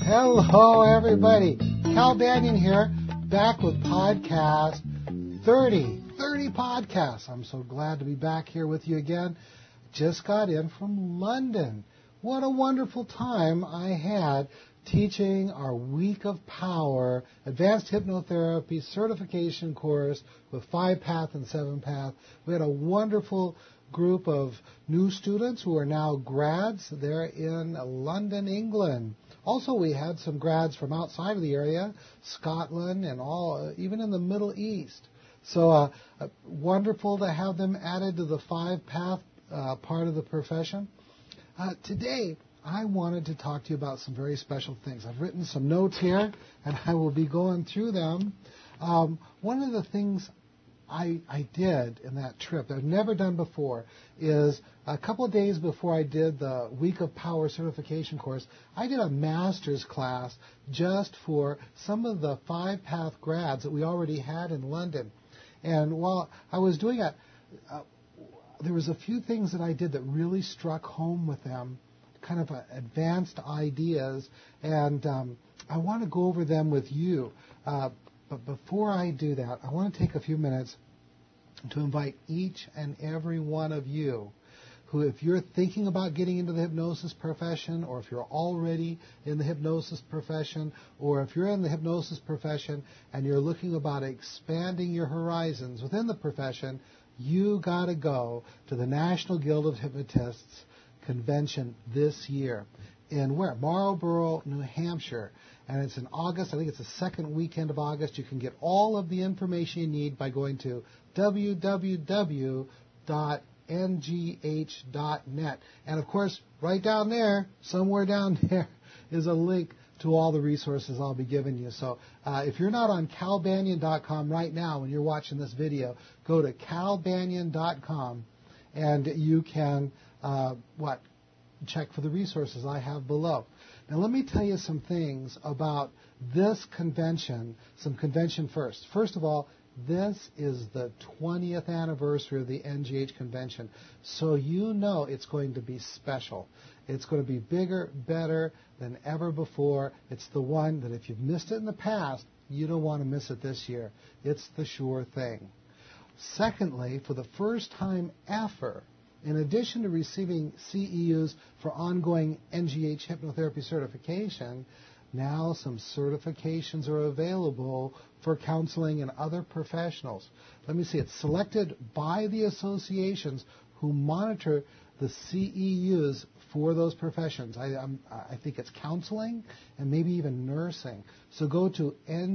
Hello, everybody. Cal Banyan here, back with podcast 30 podcasts. I'm so glad to be back here with you again. Just got in from London. What a wonderful time I had teaching our Week of Power Advanced Hypnotherapy Certification course with 5-Path and 7-Path. We had a wonderful group of new students who are now grads. They're in London, England. Also, we had some grads from outside of the area, Scotland and all, even in the Middle East. So wonderful to have them added to the 5-Path part of the profession. Today, I wanted to talk to you about some very special things. I've written some notes here, and I will be going through them. One of the things I did in that trip that I've never done before is a couple of days before I did the Week of Power certification course, I did a master's class just for some of the 5-Path grads that we already had in London. And while I was doing it, there was a few things that I did that really struck home with them, kind of advanced ideas, and I want to go over them with you. But before I do that, I want to take a few minutes to invite each and every one of you who, if you're thinking about getting into the hypnosis profession, or if you're already in the hypnosis profession, or if you're in the hypnosis profession and you're looking about expanding your horizons within the profession, you got to go to the National Guild of Hypnotists convention this year in where? Marlborough, New Hampshire. And it's in August. I think it's the second weekend of August. You can get all of the information you need by going to www.ngh.net. And, of course, right down there, somewhere down there, is a link to all the resources I'll be giving you. So if you're not on calbanyan.com right now when you're watching this video, go to calbanyan.com and you can, check for the resources I have below. Now, let me tell you some things about this convention, some convention first. First of all, this is the 20th anniversary of the NGH convention, so you know it's going to be special. It's going to be bigger, better than ever before. It's the one that if you've missed it in the past, you don't want to miss it this year. It's the sure thing. Secondly, for the first time ever, in addition to receiving CEUs for ongoing NGH hypnotherapy certification, now some certifications are available for counseling and other professionals. Let me see. It's selected by the associations who monitor the CEUs for those professions. I think it's counseling and maybe even nursing. So go to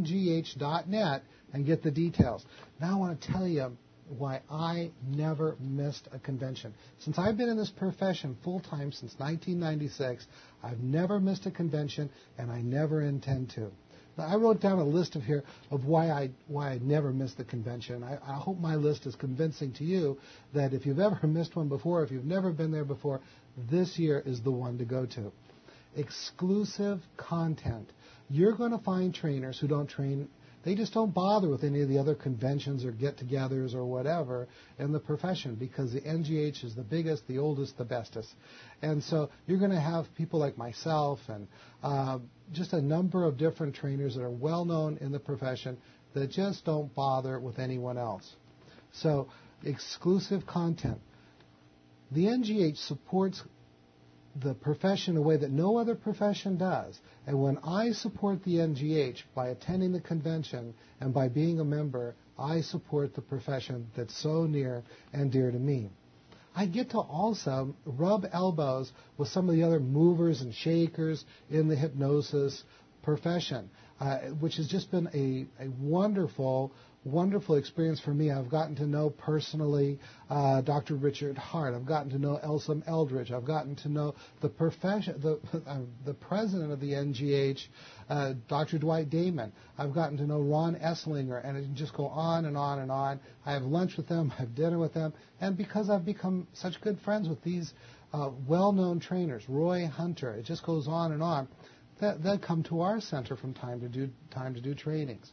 ngh.net and get the details. Now I want to tell you why I never missed a convention. Since I've been in this profession full-time since 1996, I've never missed a convention, and I never intend to. Now, I wrote down a list of why I never missed the convention. I hope my list is convincing to you that if you've ever missed one before, if you've never been there before, this year is the one to go to. Exclusive content. You're going to find trainers who don't train. They just don't bother with any of the other conventions or get-togethers or whatever in the profession because the NGH is the biggest, the oldest, the bestest. And so you're going to have people like myself and just a number of different trainers that are well-known in the profession that just don't bother with anyone else. So exclusive content. The NGH supports the profession in a way that no other profession does. And when I support the NGH by attending the convention and by being a member, I support the profession that's so near and dear to me. I get to also rub elbows with some of the other movers and shakers in the hypnosis profession, which has just been a wonderful experience for me. I've gotten to know personally Dr. Richard Hart. I've gotten to know Elsam Eldridge. I've gotten to know the president of the NGH, Dr. Dwight Damon. I've gotten to know Ron Esslinger, and it can just go on and on and on. I have lunch with them. I have dinner with them. And because I've become such good friends with these well-known trainers, Roy Hunter, it just goes on and on. They'll come to our center from time to do trainings.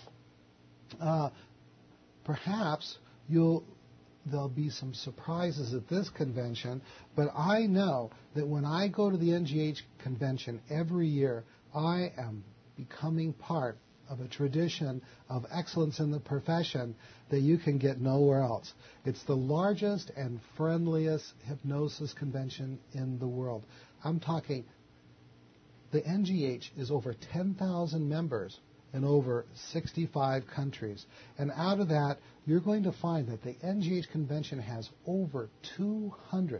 Perhaps there'll be some surprises at this convention, but I know that when I go to the NGH convention every year, I am becoming part of a tradition of excellence in the profession that you can get nowhere else. It's the largest and friendliest hypnosis convention in the world. I'm talking, the NGH is over 10,000 members in over 65 countries. And out of that, you're going to find that the NGH convention has over 200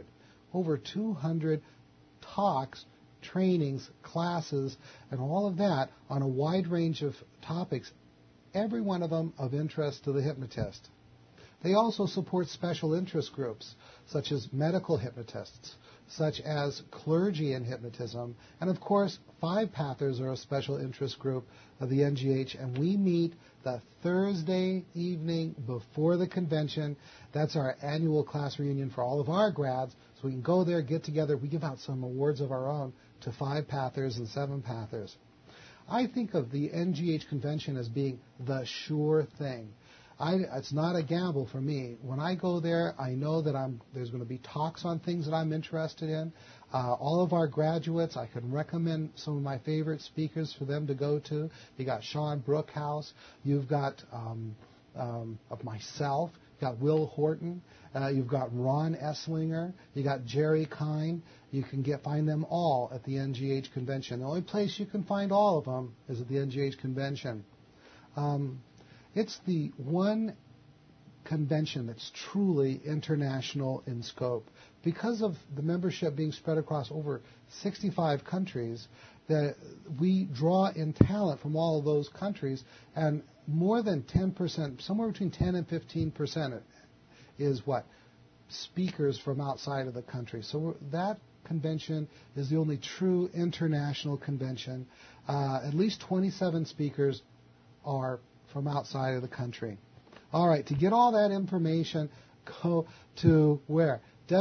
talks, trainings, classes, and all of that on a wide range of topics, every one of them of interest to the hypnotist. They also support special interest groups, such as medical hypnotists, such as clergy in hypnotism, and of course, Five Pathers are a special interest group of the NGH, and we meet the Thursday evening before the convention. That's our annual class reunion for all of our grads, so we can go there, get together. We give out some awards of our own to Five Pathers and Seven Pathers. I think of the NGH convention as being the sure thing. It's not a gamble for me. When I go there, I know that there's going to be talks on things that I'm interested in. All of our graduates, I can recommend some of my favorite speakers for them to go to. You got Sean Brookhouse. You've got of myself. You've got Will Horton. You've got Ron Esslinger. You got Jerry Kine. You can find them all at the NGH convention. The only place you can find all of them is at the NGH convention. It's the one convention that's truly international in scope. Because of the membership being spread across over 65 countries, that we draw in talent from all of those countries, and more than 10%, somewhere between 10 and 15% is speakers from outside of the country. So that convention is the only true international convention. At least 27 speakers are from outside of the country. All right, to get all that information, go to where?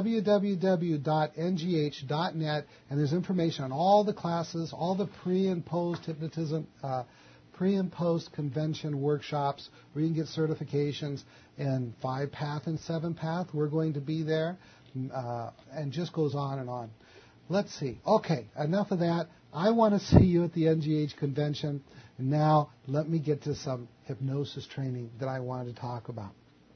www.ngh.net, and there's information on all the classes, all the pre and post hypnotism, pre and post convention workshops where you can get certifications in 5-Path and 7-Path. We're going to be there, and just goes on and on. Let's see. Okay, enough of that. I want to see you at the NGH convention. Now, let me get to some hypnosis training that I wanted to talk about.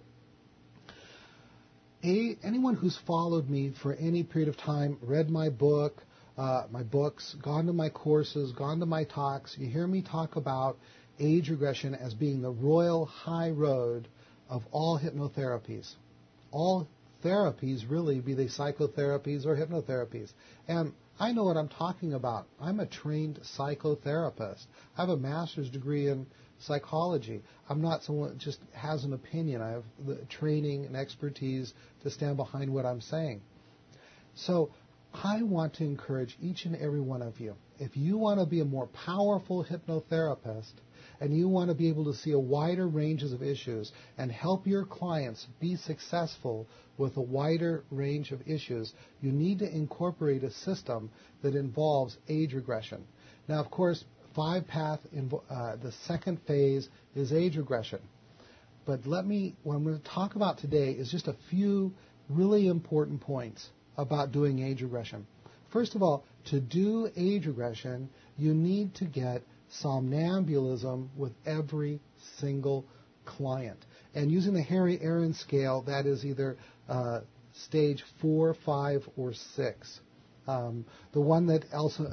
Anyone who's followed me for any period of time, read my book, my books, gone to my courses, gone to my talks, you hear me talk about age regression as being the royal high road of all hypnotherapies. All therapies, really, be they psychotherapies or hypnotherapies. And I know what I'm talking about. I'm a trained psychotherapist. I have a master's degree in psychology. I'm not someone that just has an opinion. I have the training and expertise to stand behind what I'm saying. So I want to encourage each and every one of you, if you want to be a more powerful hypnotherapist and you want to be able to see a wider ranges of issues and help your clients be successful with a wider range of issues, you need to incorporate a system that involves age regression. Now, of course, 5-Path, the second phase is age regression. But what I'm going to talk about today is just a few really important points about doing age regression. First of all, to do age regression, you need to get somnambulism with every single client. And using the Harry Aaron scale, that is either stage 4, 5, or 6. The one that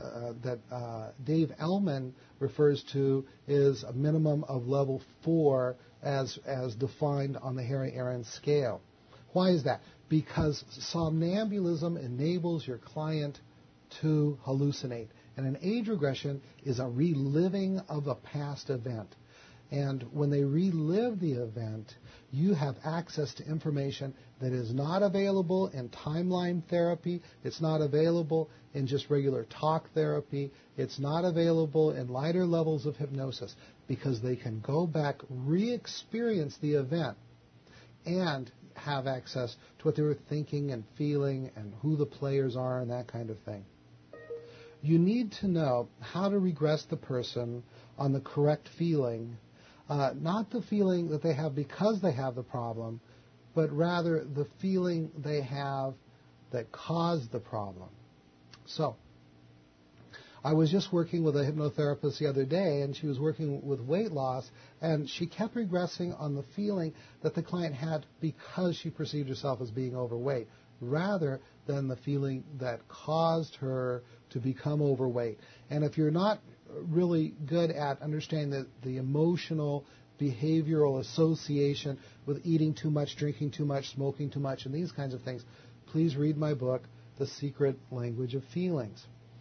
Dave Ellman refers to is a minimum of level 4 as defined on the Harry Aaron scale. Why is that? Because somnambulism enables your client to hallucinate. And an age regression is a reliving of a past event. And when they relive the event, you have access to information that is not available in timeline therapy. It's not available in just regular talk therapy. It's not available in lighter levels of hypnosis because they can go back, re-experience the event, and have access to what they were thinking and feeling and who the players are and that kind of thing. You need to know how to regress the person on the correct feeling, not the feeling that they have because they have the problem, but rather the feeling they have that caused the problem. So, I was just working with a hypnotherapist the other day, and she was working with weight loss, and she kept regressing on the feeling that the client had because she perceived herself as being overweight, rather than the feeling that caused her to become overweight. And if you're not really good at understanding the emotional, behavioral association with eating too much, drinking too much, smoking too much, and these kinds of things, please read my book, The Secret Language of Feelings.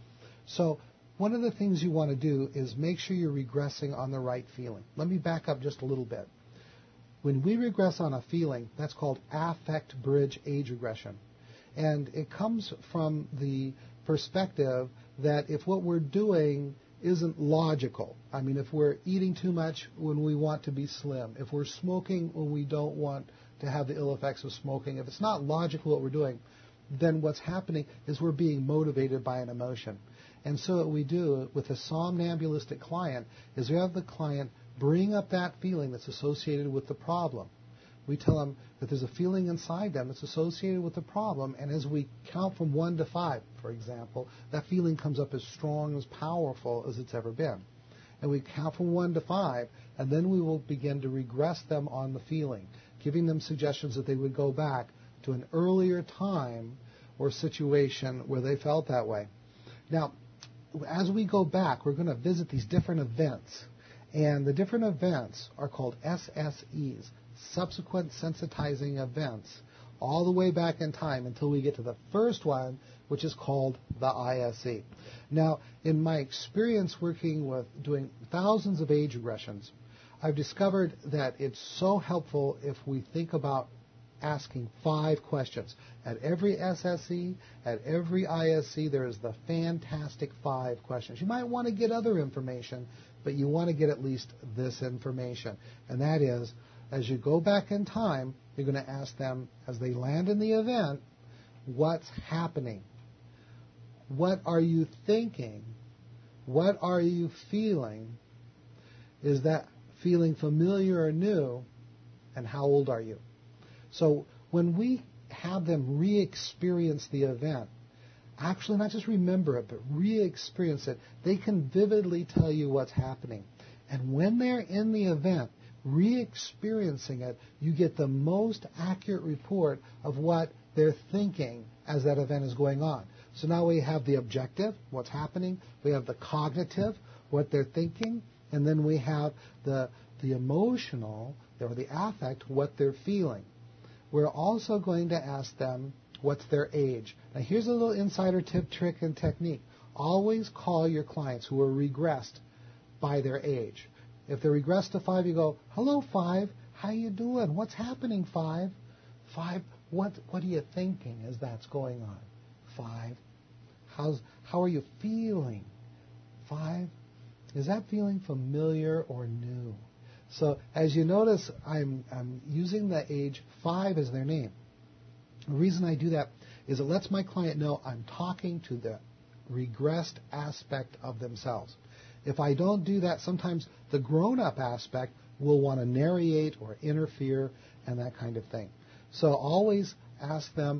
So one of the things you want to do is make sure you're regressing on the right feeling. Let me back up just a little bit. When we regress on a feeling, that's called affect bridge age regression. And it comes from the perspective that if what we're doing isn't logical, I mean, if we're eating too much when we want to be slim, if we're smoking when we don't want to have the ill effects of smoking, if it's not logical what we're doing, then what's happening is we're being motivated by an emotion. And so what we do with a somnambulistic client is we have the client bring up that feeling that's associated with the problem. We tell them that there's a feeling inside them that's associated with the problem, and as we count from 1 to 5, for example, that feeling comes up as strong, as powerful as it's ever been. And we count from 1 to 5, and then we will begin to regress them on the feeling, giving them suggestions that they would go back to an earlier time or situation where they felt that way. Now, as we go back, we're going to visit these different events. And the different events are called SSEs, subsequent sensitizing events, all the way back in time until we get to the first one, which is called the ISE. Now, in my experience working with doing thousands of age regressions, I've discovered that it's so helpful if we think about asking 5 questions. At every SSE, at every ISE, there is the fantastic 5 questions. You might want to get other information, but you want to get at least this information. And that is, as you go back in time, you're going to ask them, as they land in the event, what's happening? What are you thinking? What are you feeling? Is that feeling familiar or new? And how old are you? So when we have them re-experience the event, actually not just remember it, but re-experience it, they can vividly tell you what's happening. And when they're in the event, re-experiencing it, you get the most accurate report of what they're thinking as that event is going on. So now we have the objective, what's happening, we have the cognitive, what they're thinking, and then we have the emotional, or the affect, what they're feeling. We're also going to ask them what's their age. Now here's a little insider tip, trick, and technique. Always call your clients who are regressed by their age. If they're regressed to 5, you go, hello 5, how you doing? What's happening 5? 5, what are you thinking as that's going on? 5, how are you feeling? 5, is that feeling familiar or new? So as you notice, I'm using the age 5 as their name. The reason I do that is it lets my client know I'm talking to the regressed aspect of themselves. If I don't do that, sometimes the grown-up aspect will want to narrate or interfere and that kind of thing. So always ask them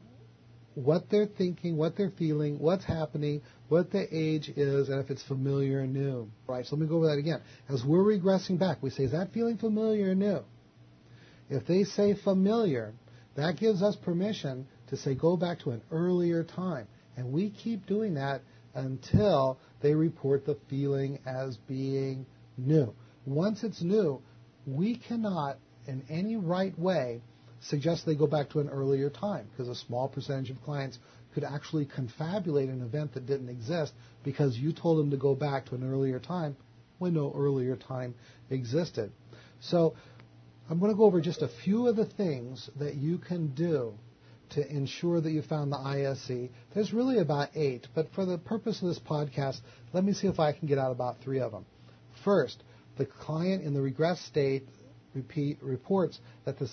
what they're thinking, what they're feeling, what's happening, what the age is, and if it's familiar or new. Right, so let me go over that again. As we're regressing back, we say, is that feeling familiar or new? If they say familiar, that gives us permission to say, go back to an earlier time. And we keep doing that until they report the feeling as being new. Once it's new, we cannot, in any right way, suggest they go back to an earlier time, because a small percentage of clients could actually confabulate an event that didn't exist because you told them to go back to an earlier time when no earlier time existed. So I'm going to go over just a few of the things that you can do to ensure that you found the ISE. There's really about 8, but for the purpose of this podcast, let me see if I can get out about 3 of them. First, the client in the regress state reports that the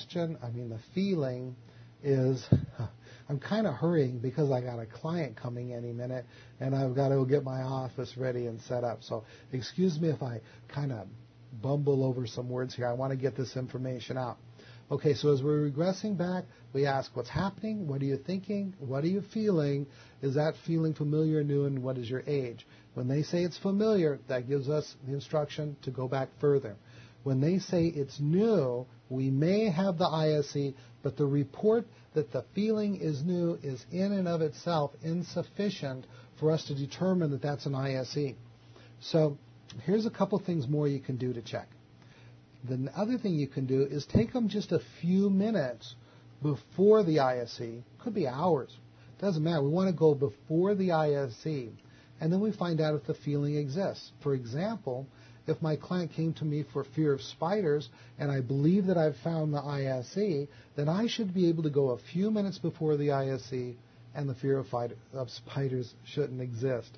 feeling is, I'm kind of hurrying because I got a client coming any minute and I've got to go get my office ready and set up. So excuse me if I kind of bumble over some words here. I want to get this information out. Okay, so as we're regressing back, we ask what's happening, what are you thinking, what are you feeling, is that feeling familiar, new, and what is your age? When they say it's familiar, that gives us the instruction to go back further. When they say it's new, we may have the ISE, but the report that the feeling is new is in and of itself insufficient for us to determine that that's an ISE. So here's a couple things more you can do to check. The other thing you can do is take them just a few minutes before the ISE. Could be hours. Doesn't matter. We want to go before the ISE, and then we find out if the feeling exists. For example, if my client came to me for fear of spiders, and I believe that I've found the ISE, then I should be able to go a few minutes before the ISE, and the fear of spiders shouldn't exist.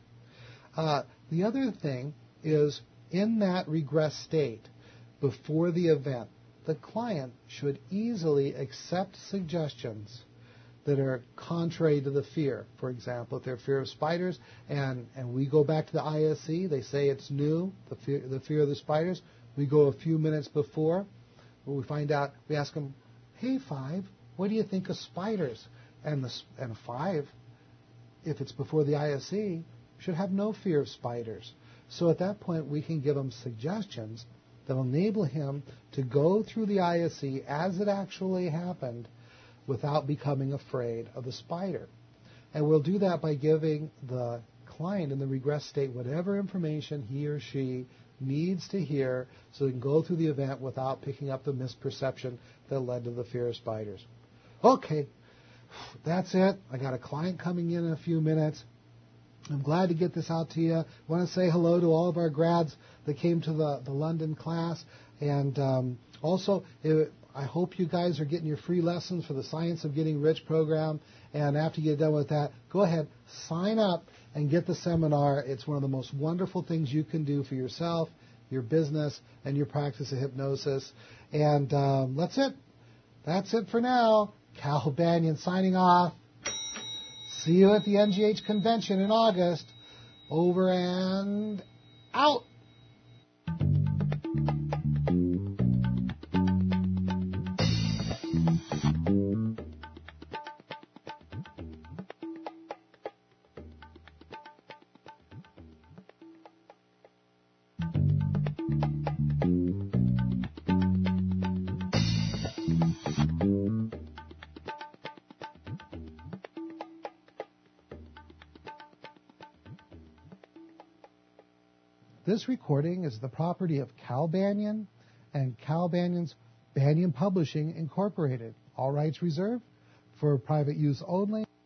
The other thing is, in that regress state, before the event, the client should easily accept suggestions that are contrary to the fear. For example, if they're fear of spiders and we go back to the ISE, they say it's new, the fear of the spiders, we go a few minutes before, we find out, we ask them, hey, 5, what do you think of spiders? And 5, if it's before the ISE, should have no fear of spiders. So at that point, we can give them suggestions that will enable him to go through the ISE as it actually happened without becoming afraid of the spider. And we'll do that by giving the client in the regress state whatever information he or she needs to hear so they can go through the event without picking up the misperception that led to the fear of spiders. Okay, that's it. I got a client coming in a few minutes. I'm glad to get this out to you. I want to say hello to all of our grads that came to the London class. And also, I hope you guys are getting your free lessons for the Science of Getting Rich program. And after you get done with that, go ahead, sign up and get the seminar. It's one of the most wonderful things you can do for yourself, your business, and your practice of hypnosis. And that's it. That's it for now. Cal Banyan signing off. See you at the NGH convention in August. Over and out. This recording is the property of Cal Banyan and Cal Banyan's Banyan Publishing Incorporated. All rights reserved for private use only.